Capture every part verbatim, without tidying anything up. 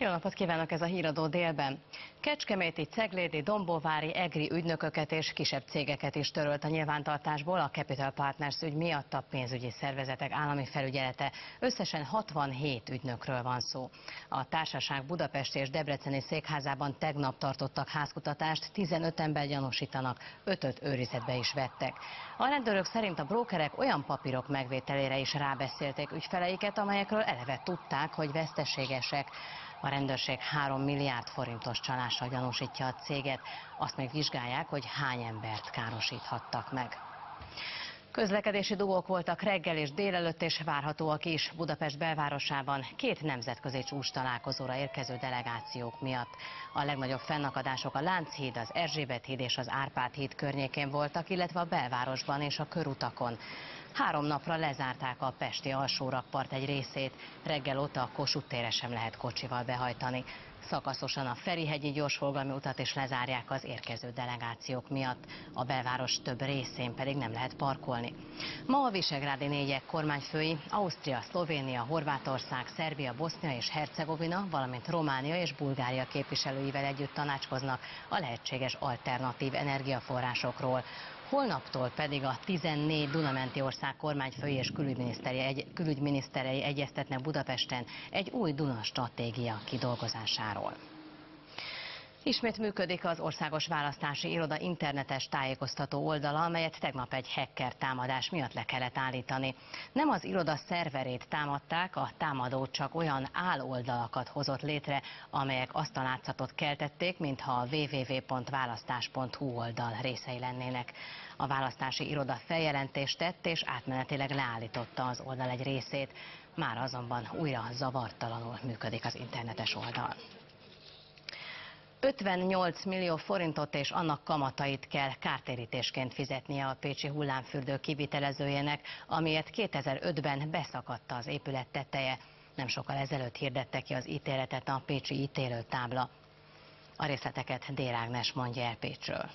Jó napot kívánok, ez a Híradó délben. Kecskeméti, ceglédi, dombóvári, egri ügynököket és kisebb cégeket is törölt a nyilvántartásból a Capital Partners ügy miatt a pénzügyi szervezetek állami felügyelete. Összesen hatvanhét ügynökről van szó. A társaság budapesti és debreceni székházában tegnap tartottak házkutatást, tizenöt ember gyanúsítanak, ötöt őrizetbe is vettek. A rendőrök szerint a brókerek olyan papírok megvételére is rábeszélték ügyfeleiket, amelyekről eleve tudták, hogy veszteségesek. A rendőrség három milliárd forintos csalással gyanúsítja a céget. Azt még vizsgálják, hogy hány embert károsíthattak meg. Közlekedési dugók voltak reggel és délelőtt, és várhatóak is Budapest belvárosában két nemzetközi csúcstalálkozóra érkező delegációk miatt. A legnagyobb fennakadások a Lánchíd, az Erzsébet híd és az Árpád híd környékén voltak, illetve a belvárosban és a körutakon. Három napra lezárták a pesti alsórakpart egy részét, reggel óta a Kossuth térre sem lehet kocsival behajtani. Szakaszosan a Ferihegyi gyorsforgalmi utat is lezárják az érkező delegációk miatt, a belváros több részén pedig nem lehet parkolni. Ma a visegrádi négyek kormányfői, Ausztria, Szlovénia, Horvátország, Szerbia, Bosznia és Hercegovina, valamint Románia és Bulgária képviselőivel együtt tanácskoznak a lehetséges alternatív energiaforrásokról. Holnaptól pedig a tizennégy Duna-menti ország kormányfői és egy, külügyminiszterei egyeztetnek Budapesten egy új Duna stratégia kidolgozásáról. Ismét működik az Országos Választási Iroda internetes tájékoztató oldala, amelyet tegnap egy hacker támadás miatt le kellett állítani. Nem az iroda szerverét támadták, a támadó csak olyan áloldalakat hozott létre, amelyek azt a látszatot keltették, mintha a double-u double-u double-u pont választás pont hu oldal részei lennének. A választási iroda feljelentést tett és átmenetileg leállította az oldal egy részét. Már azonban újra zavartalanul működik az internetes oldal. ötvennyolc millió forintot és annak kamatait kell kártérítésként fizetnie a pécsi hullámfürdő kivitelezőjének, amiért kétezer-ötben beszakadta az épület teteje. Nem sokkal ezelőtt hirdette ki az ítéletet a pécsi ítélőtábla. A részleteket Dér Ágnes mondja el Pécsről.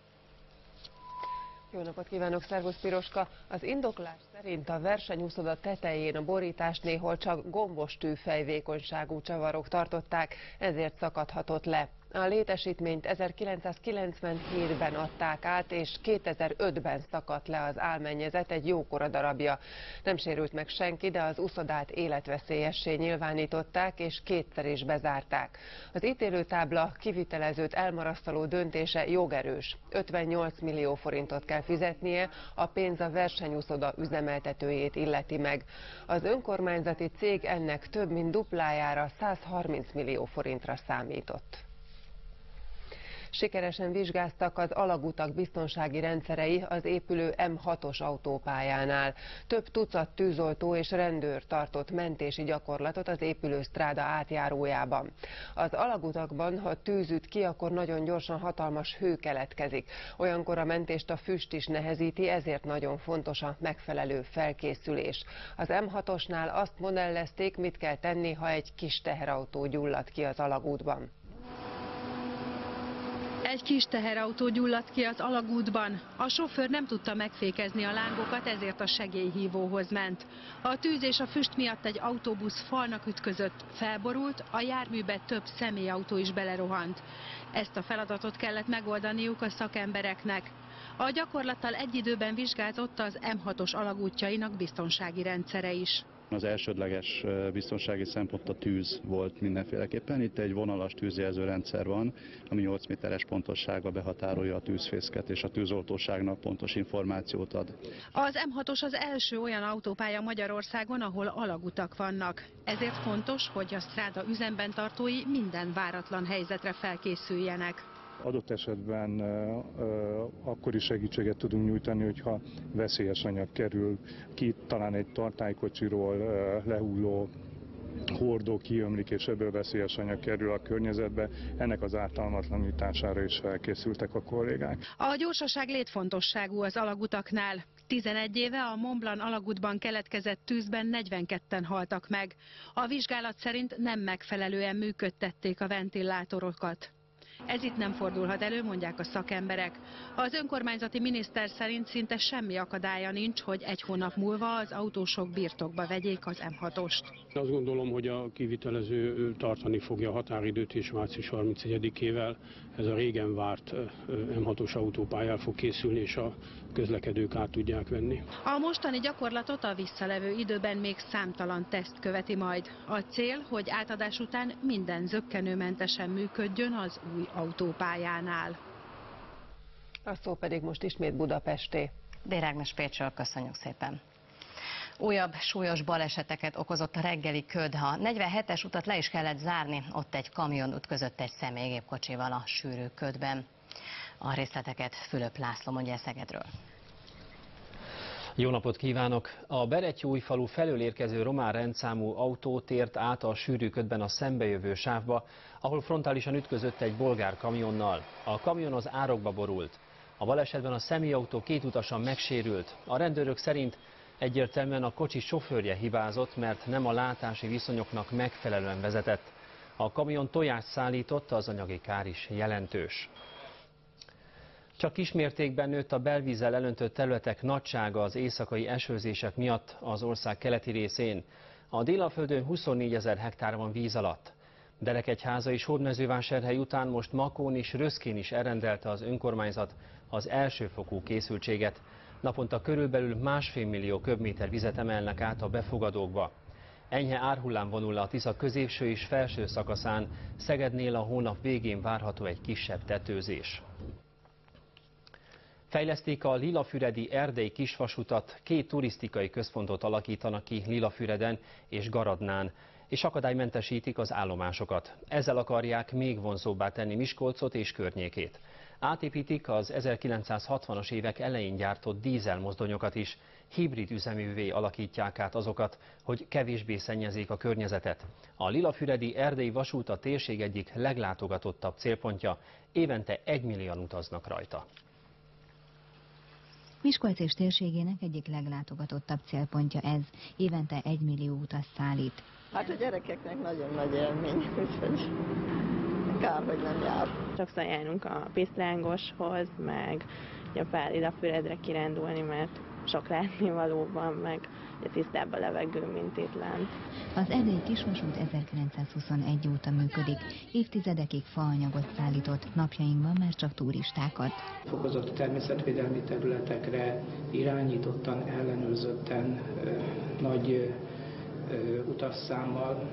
Jó napot kívánok, szervusz Piroska! Az indoklás szerint a versenyúszoda tetején a borítást néhol csak gombos tűfejvékonyságú csavarok tartották, ezért szakadhatott le. A létesítményt ezerkilencszázkilencvenhétben adták át, és kétezer-ötben szakadt le az álmennyezet egy jókora darabja. Nem sérült meg senki, de az uszodát életveszélyessé nyilvánították, és kétszer is bezárták. Az ítélőtábla kivitelezőt elmarasztaló döntése jogerős. ötvennyolc millió forintot kell fizetnie, a pénz a versenyúszoda üzemeltetőjét illeti meg. Az önkormányzati cég ennek több mint duplájára, százharminc millió forintra számított. Sikeresen vizsgáztak az alagutak biztonsági rendszerei az épülő M hatos autópályánál. Több tucat tűzoltó és rendőr tartott mentési gyakorlatot az épülő stráda átjárójában. Az alagutakban, ha tűz üt ki, akkor nagyon gyorsan hatalmas hő keletkezik. Olyankor a mentést a füst is nehezíti, ezért nagyon fontos a megfelelő felkészülés. Az M hatosnál azt modellezték, mit kell tenni, ha egy kis teherautó gyullad ki az alagútban. Egy kis teherautó gyulladt ki az alagútban. A sofőr nem tudta megfékezni a lángokat, ezért a segélyhívóhoz ment. A tűz és a füst miatt egy autóbusz falnak ütközött, felborult, a járműbe több személyautó is belerohant. Ezt a feladatot kellett megoldaniuk a szakembereknek. A gyakorlattal egy időben vizsgázott az M hatos alagútjainak biztonsági rendszere is. Az elsődleges biztonsági szempont a tűz volt mindenféleképpen. Itt egy vonalas tűzjelző rendszer van, ami nyolc méteres pontossággal behatárolja a tűzfészket, és a tűzoltóságnak pontos információt ad. Az M hatos az első olyan autópálya Magyarországon, ahol alagutak vannak. Ezért fontos, hogy a stráda üzemben tartói minden váratlan helyzetre felkészüljenek. Adott esetben uh, akkor is segítséget tudunk nyújtani, hogyha veszélyes anyag kerül ki, talán egy tartálykocsiról uh, lehulló hordó kiömlik, és ebből veszélyes anyag kerül a környezetbe. Ennek az ártalmatlanítására is felkészültek a kollégák. A gyorsaság létfontosságú az alagutaknál. tizenegy éve a Mont Blanc alagútban keletkezett tűzben negyvenketten haltak meg. A vizsgálat szerint nem megfelelően működtették a ventilátorokat. Ez itt nem fordulhat elő, mondják a szakemberek. Az önkormányzati miniszter szerint szinte semmi akadálya nincs, hogy egy hónap múlva az autósok birtokba vegyék az M hatost. Azt gondolom, hogy a kivitelező tartani fogja a határidőt, és március harmincegyedikével ez a régen várt M hatos autópálya fog készülni, és a közlekedők át tudják venni. A mostani gyakorlatot a visszalevő időben még számtalan teszt követi majd. A cél, hogy átadás után minden zökkenőmentesen működjön az új autópályánál. A szó pedig most ismét Budapesté. Dér Ágnes Pécsről, köszönjük szépen. Újabb súlyos baleseteket okozott a reggeli köd. A negyvenhetes utat le is kellett zárni, ott egy kamion ütközött egy személygépkocsival a sűrű ködben. A részleteket Fülöp László mondja Szegedről. Jó napot kívánok! A Berettyóújfalu felől érkező román rendszámú autó tért át a sűrű ködben a szembejövő sávba, ahol frontálisan ütközött egy bolgár kamionnal. A kamion az árokba borult. A balesetben a személyautó két utasan megsérült. A rendőrök szerint egyértelműen a kocsi sofőrje hibázott, mert nem a látási viszonyoknak megfelelően vezetett. A kamion tojást szállított, az anyagi kár is jelentős. Csak kismértékben nőtt a belvízzel elöntött területek nagysága az éjszakai esőzések miatt az ország keleti részén. A Délalföldön huszonnégyezer hektár van víz alatt. Derekegyháza és Hódmezővásárhely után most Makón és Röszkén is elrendelte az önkormányzat az elsőfokú készültséget. Naponta körülbelül másfél millió köbméter vizet emelnek át a befogadókba. Enyhe árhullám vonul le a Tisza középső és felső szakaszán, Szegednél a hónap végén várható egy kisebb tetőzés. Fejlesztik a Lilafüredi erdei kisvasutat, két turisztikai központot alakítanak ki Lilafüreden és Garadnán, és akadálymentesítik az állomásokat. Ezzel akarják még vonzóbbá tenni Miskolcot és környékét. Átépítik az ezerkilencszázhatvanas évek elején gyártott dízelmozdonyokat is, hibrid üzeművé alakítják át azokat, hogy kevésbé szennyezzék a környezetet. A Lilafüredi erdei vasút a térség egyik leglátogatottabb célpontja, évente egymillióan utaznak rajta. Miskolc és térségének egyik leglátogatottabb célpontja ez, évente egy millió utas szállít. Hát a gyerekeknek nagyon nagy élmény, úgyhogy kár, hogy nem jár. Sokszor járunk a Pisztrángoshoz, meg a Pál Lilafüredre kirándulni, mert sok látnivaló van, meg tisztább a levegő, mint itt lent. Az erdei kisvasút ezerkilencszázhuszonegy óta működik, évtizedekig faanyagot szállított, napjainkban már csak turistákat. Fokozott természetvédelmi területekre irányítottan, ellenőrzötten, nagy utasszámmal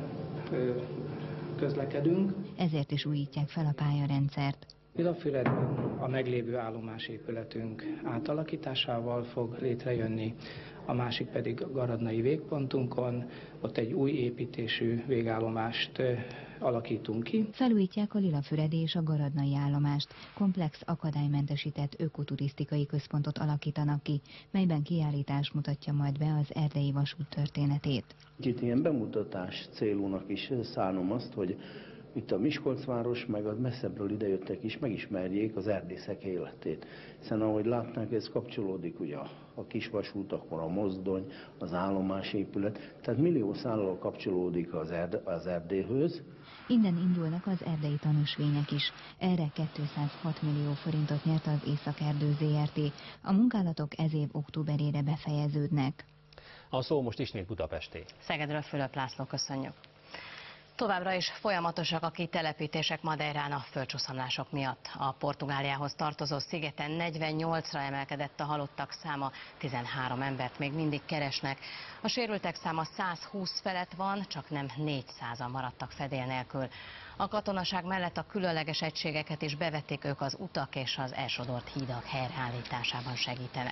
közlekedünk. Ezért is újítják fel a pályarendszert. Lilafüredben a meglévő állomásépületünk átalakításával fog létrejönni, a másik pedig a garadnai végpontunkon, ott egy új építésű végállomást alakítunk ki. Felújítják a Lilafüredi és a garadnai állomást, komplex akadálymentesített ökoturisztikai központot alakítanak ki, melyben kiállítás mutatja majd be az erdei vasút történetét. Itt ilyen bemutatás célúnak is szánom azt, hogy itt a Miskolcváros, meg a messzebbről idejöttek is megismerjék az erdészek életét. Hiszen ahogy látnánk, ez kapcsolódik ugye a, a kisvasútakon, a mozdony, az állomásépület, tehát millió szállal kapcsolódik az, erd, az Erdélyhöz. Innen indulnak az erdei tanúsvények is. Erre kétszázhat millió forintot nyert az Északerdő zé er té. A munkálatok ez év októberére befejeződnek. A szó most ismét Budapesté. Szegedről Fülöp László, köszönjük. Továbbra is folyamatosak a kitelepítések Madeirán a földcsúszamlások miatt. A Portugáliához tartozó szigeten negyvennyolcra emelkedett a halottak száma, tizenhárom embert még mindig keresnek. A sérültek száma százhúsz felett van, csak nem négyszázan maradtak fedél nélkül. A katonaság mellett a különleges egységeket is bevették, ők az utak és az elsodort hídak helyreállításában segítenek.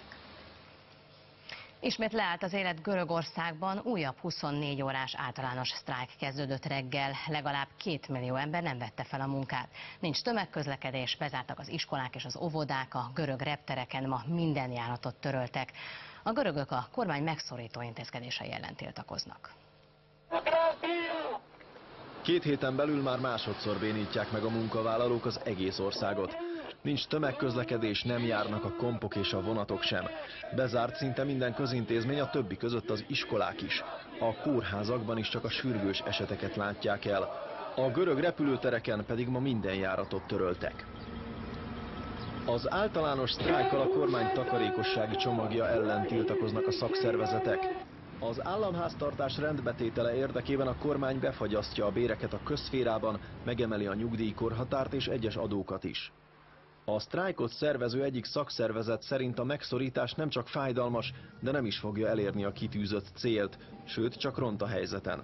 Ismét leállt az élet Görögországban, újabb huszonnégy órás általános sztrájk kezdődött reggel, legalább két millió ember nem vette fel a munkát. Nincs tömegközlekedés, bezártak az iskolák és az óvodák, a görög reptereken ma minden járatot töröltek. A görögök a kormány megszorító intézkedései ellen tiltakoznak. Két héten belül már másodszor bénítják meg a munkavállalók az egész országot. Nincs tömegközlekedés, nem járnak a kompok és a vonatok sem. Bezárt szinte minden közintézmény, a többi között az iskolák is. A kórházakban is csak a sürgős eseteket látják el. A görög repülőtereken pedig ma minden járatot töröltek. Az általános sztrájkkal a kormány takarékossági csomagja ellen tiltakoznak a szakszervezetek. Az államháztartás rendbetétele érdekében a kormány befagyasztja a béreket a közszférában, megemeli a nyugdíjkorhatárt és egyes adókat is. A sztrájkot szervező egyik szakszervezet szerint a megszorítás nem csak fájdalmas, de nem is fogja elérni a kitűzött célt, sőt csak ront a helyzeten.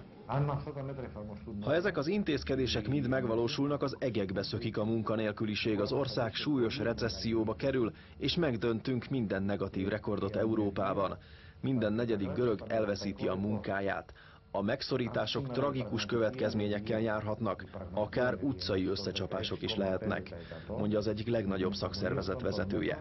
Ha ezek az intézkedések mind megvalósulnak, az egekbe szökik a munkanélküliség, az ország súlyos recesszióba kerül, és megdöntünk minden negatív rekordot Európában. Minden negyedik görög elveszíti a munkáját. A megszorítások tragikus következményekkel járhatnak, akár utcai összecsapások is lehetnek, mondja az egyik legnagyobb szakszervezet vezetője.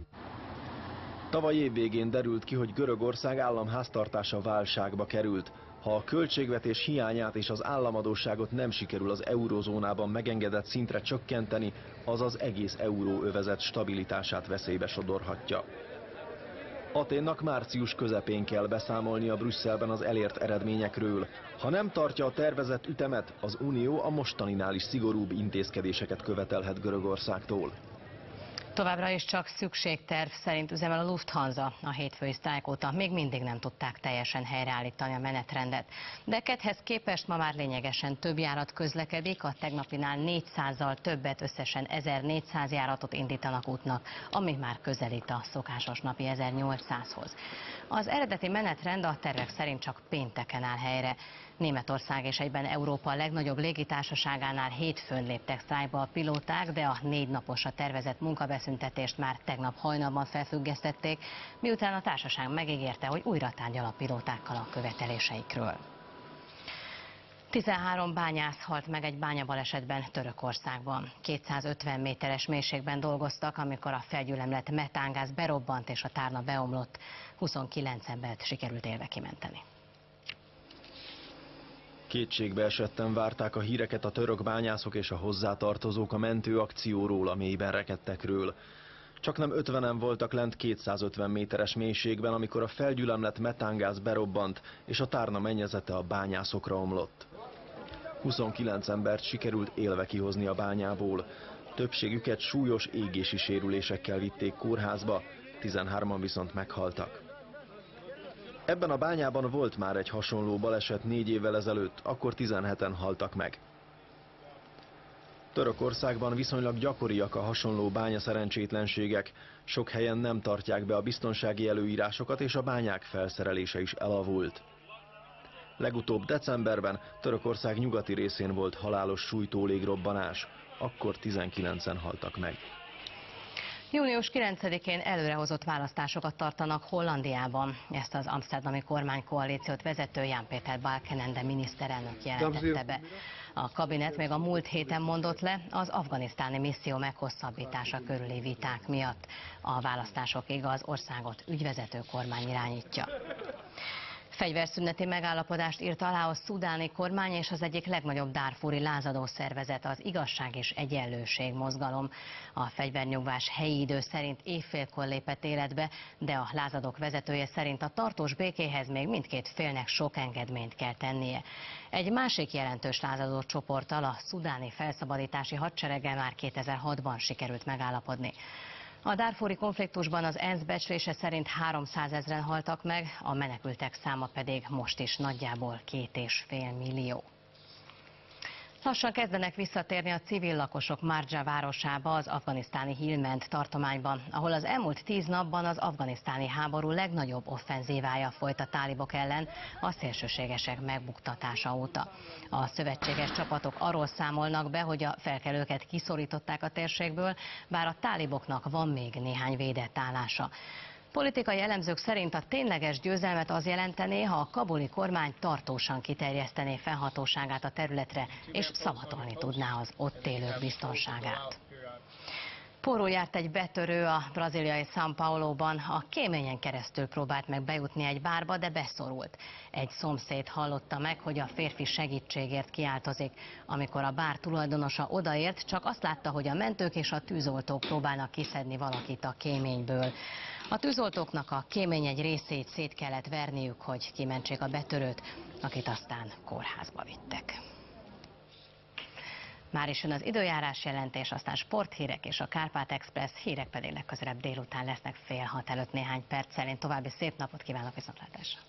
Tavaly év végén derült ki, hogy Görögország államháztartása válságba került. Ha a költségvetés hiányát és az államadósságot nem sikerül az eurózónában megengedett szintre csökkenteni, az az egész euróövezet stabilitását veszélybe sodorhatja. Athénnak március közepén kell beszámolnia Brüsszelben az elért eredményekről. Ha nem tartja a tervezett ütemet, az Unió a mostaninál is szigorúbb intézkedéseket követelhet Görögországtól. Továbbra is csak szükségterv szerint üzemel a Lufthansa a hétfői sztrájk óta. Még mindig nem tudták teljesen helyreállítani a menetrendet. De kedhez képest ma már lényegesen több járat közlekedik, a tegnapinál négyszázzal többet, összesen ezernégyszáz járatot indítanak útnak, ami már közelít a szokásos napi ezernyolcszázhoz. Az eredeti menetrend a tervek szerint csak pénteken áll helyre. Németország és egyben Európa legnagyobb légitársaságánál hétfőn léptek sztrájkba a pilóták, de a négy naposra tervezett munkabeszüntetést már tegnap hajnalban felfüggesztették, miután a társaság megígérte, hogy újra tárgyal a pilótákkal a követeléseikről. tizenhárom bányász halt meg egy bányabalesetben Törökországban. kétszázötven méteres mélységben dolgoztak, amikor a felgyülemlett metángáz berobbant és a tárna beomlott. huszonkilenc embert sikerült élve kimenteni. Kétségbe esetten várták a híreket a török bányászok és a hozzátartozók a mentőakcióról, a mélyben rekedtekről. Csaknem ötvenen voltak lent kétszázötven méteres mélységben, amikor a felgyülemlett metángáz berobbant, és a tárna mennyezete a bányászokra omlott. huszonkilenc embert sikerült élve kihozni a bányából. Többségüket súlyos égési sérülésekkel vitték kórházba, tizenhárman viszont meghaltak. Ebben a bányában volt már egy hasonló baleset négy évvel ezelőtt, akkor tizenheten haltak meg. Törökországban viszonylag gyakoriak a hasonló bányaszerencsétlenségek, sok helyen nem tartják be a biztonsági előírásokat, és a bányák felszerelése is elavult. Legutóbb decemberben Törökország nyugati részén volt halálos sújtó légrobbanás, akkor tizenkilencen haltak meg. június kilencedikén előrehozott választásokat tartanak Hollandiában. Ezt az amszterdami kormánykoalíciót vezető Jan Peter Balkenende miniszterelnök jelentette be. A kabinet még a múlt héten mondott le az afganisztáni misszió meghosszabbítása körüli viták miatt. A választásokig az országot ügyvezető kormány irányítja. Fegyverszüneti megállapodást írt alá a szudáni kormány és az egyik legnagyobb dárfúri lázadó szervezet, az Igazság és Egyenlőség mozgalom. A fegyvernyugvás helyi idő szerint éjfélkor lépett életbe, de a lázadók vezetője szerint a tartós békéhez még mindkét félnek sok engedményt kell tennie. Egy másik jelentős lázadó csoporttal, a szudáni felszabadítási hadsereggel már kétezer-hatban sikerült megállapodni. A dárfúri konfliktusban az ENSZ becslése szerint háromszázezren haltak meg, a menekültek száma pedig most is nagyjából két és fél millió. Lassan kezdenek visszatérni a civil lakosok Marja városába, az afganisztáni Helmand tartományban, ahol az elmúlt tíz napban az afganisztáni háború legnagyobb offenzívája folyt a tálibok ellen a szélsőségesek megbuktatása óta. A szövetséges csapatok arról számolnak be, hogy a felkelőket kiszorították a térségből, bár a táliboknak van még néhány védett állása. Politikai elemzők szerint a tényleges győzelmet az jelentené, ha a kabuli kormány tartósan kiterjesztené fennhatóságát a területre, és szavatolni tudná az ott élők biztonságát. Porró járt egy betörő a brazíliai São Pauloban, a kéményen keresztül próbált meg bejutni egy bárba, de beszorult. Egy szomszéd hallotta meg, hogy a férfi segítségért kiáltozik. Amikor a bár tulajdonosa odaért, csak azt látta, hogy a mentők és a tűzoltók próbálnak kiszedni valakit a kéményből. A tűzoltóknak a kémény egy részét szét kellett verniük, hogy kimentsék a betörőt, akit aztán kórházba vittek. Már is jön az időjárás jelentés, aztán sporthírek és a Kárpát Express, hírek pedig legközelebb délután lesznek fél hat előtt néhány perccel. Én további szép napot kívánok, viszontlátásra!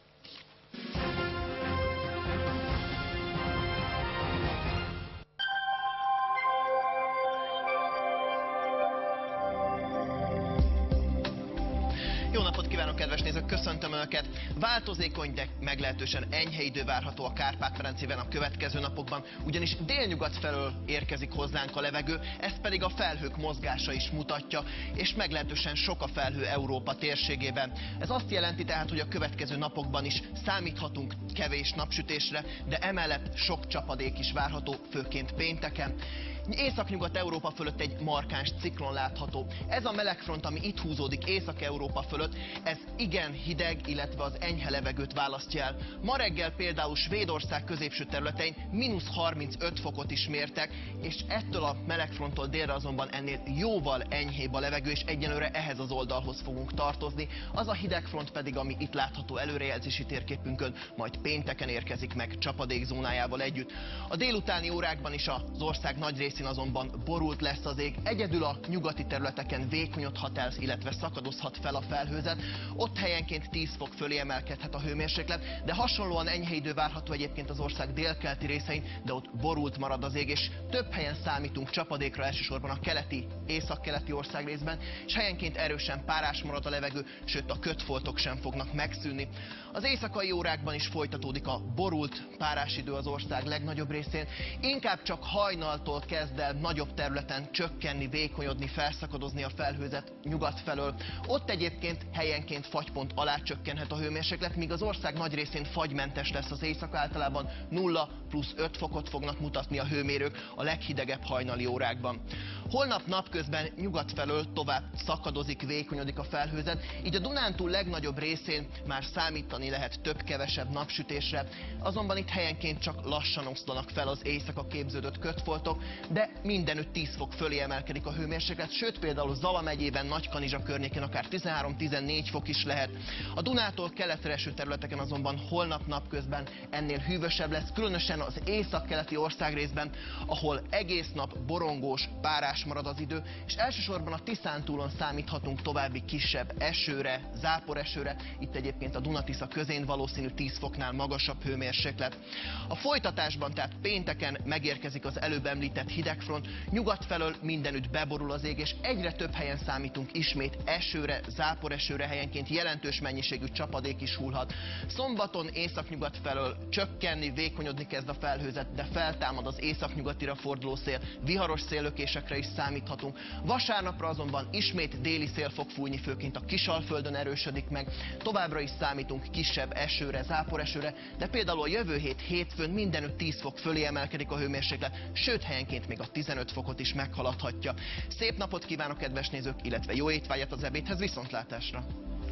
Jó napot kívánok, kedves nézők! Köszöntöm Önöket! Változékony, de meglehetősen enyhe idő várható a Kárpát-medencében a következő napokban, ugyanis délnyugat felől érkezik hozzánk a levegő, ezt pedig a felhők mozgása is mutatja, és meglehetősen sok a felhő Európa térségében. Ez azt jelenti tehát, hogy a következő napokban is számíthatunk kevés napsütésre, de emellett sok csapadék is várható, főként pénteken. Északnyugat-Európa fölött egy markáns ciklon látható. Ez a melegfront, ami itt húzódik Észak-Európa fölött, ez igen hideg, illetve az enyhe levegőt választja el. Ma reggel például Svédország középső területein mínusz harmincöt fokot is mértek, és ettől a melegfronttól délre azonban ennél jóval enyhébb a levegő, és egyenlőre ehhez az oldalhoz fogunk tartozni. Az a hidegfront pedig, ami itt látható előrejelzési térképünkön, majd pénteken érkezik meg csapadékzónájával együtt. A délutáni órákban is az ország nagy részén azonban borult lesz az ég, egyedül a nyugati területeken vékonyodhat el, illetve szakadozhat fel a felhőzet. Ott helyenként tíz fok fölé emelkedhet a hőmérséklet, de hasonlóan enyhe idő várható egyébként az ország délkeleti részein, de ott borult marad az ég, és több helyen számítunk csapadékra, elsősorban a keleti, északkeleti országrészben, és helyenként erősen párás marad a levegő, sőt a kötfoltok sem fognak megszűnni. Az éjszakai órákban is folytatódik a borult párás idő az ország legnagyobb részén, inkább csak hajnaltól kezd el nagyobb területen csökkenni, vékonyodni, felszakadozni a felhőzet nyugat felől. Ott egyébként helyenként fagypont alá csökkenhet a hőmérséklet, míg az ország nagy részén fagymentes lesz az éjszaka, általában nulla plusz öt fokot fognak mutatni a hőmérők a leghidegebb hajnali órákban. Holnap napközben nyugat felől tovább szakadozik, vékonyodik a felhőzet, így a Dunántúl legnagyobb részén már számítani lehet több-kevesebb napsütésre, azonban itt helyenként csak lassan oszlanak fel az éjszaka képződött kötfoltok, de mindenütt tíz fok fölé emelkedik a hőmérséklet, sőt például Zala megyében, Nagykanizsa környékén akár tizenhárom-tizennégy fok is lehet. A Dunától keletre eső területeken azonban holnap napközben ennél hűvösebb lesz, különösen az északkeleti országrészben, ahol egész nap borongós, párás marad az idő, és elsősorban a Tiszántúlon számíthatunk további kisebb esőre, záporesőre, itt egyébként a Duna-Tisza közén valószínű tíz foknál magasabb hőmérséklet. A folytatásban, tehát pénteken megérkezik az előbb említett hidegfront, nyugat felől mindenütt beborul az ég, és egyre több helyen számítunk ismét esőre, záporesőre, helyenként jelentős mennyiségű csapadék is hullhat. Szombaton északnyugat felől csökkenni, vékonyodni kezd a felhőzet, de feltámad az északnyugatira forduló szél, viharos széllökésekre is számíthatunk. Vasárnapra azonban ismét déli szél fog fújni, főként a Kisalföldön erősödik meg. Továbbra is számítunk kisebb esőre, záporesőre, de például a jövő hét hétfőn mindenütt tíz fok fölé emelkedik a hőmérséklet, sőt helyenként még a tizenöt fokot is meghaladhatja. Szép napot kívánok, kedves nézők, illetve jó étvágyat az ebédhez, viszontlátásra!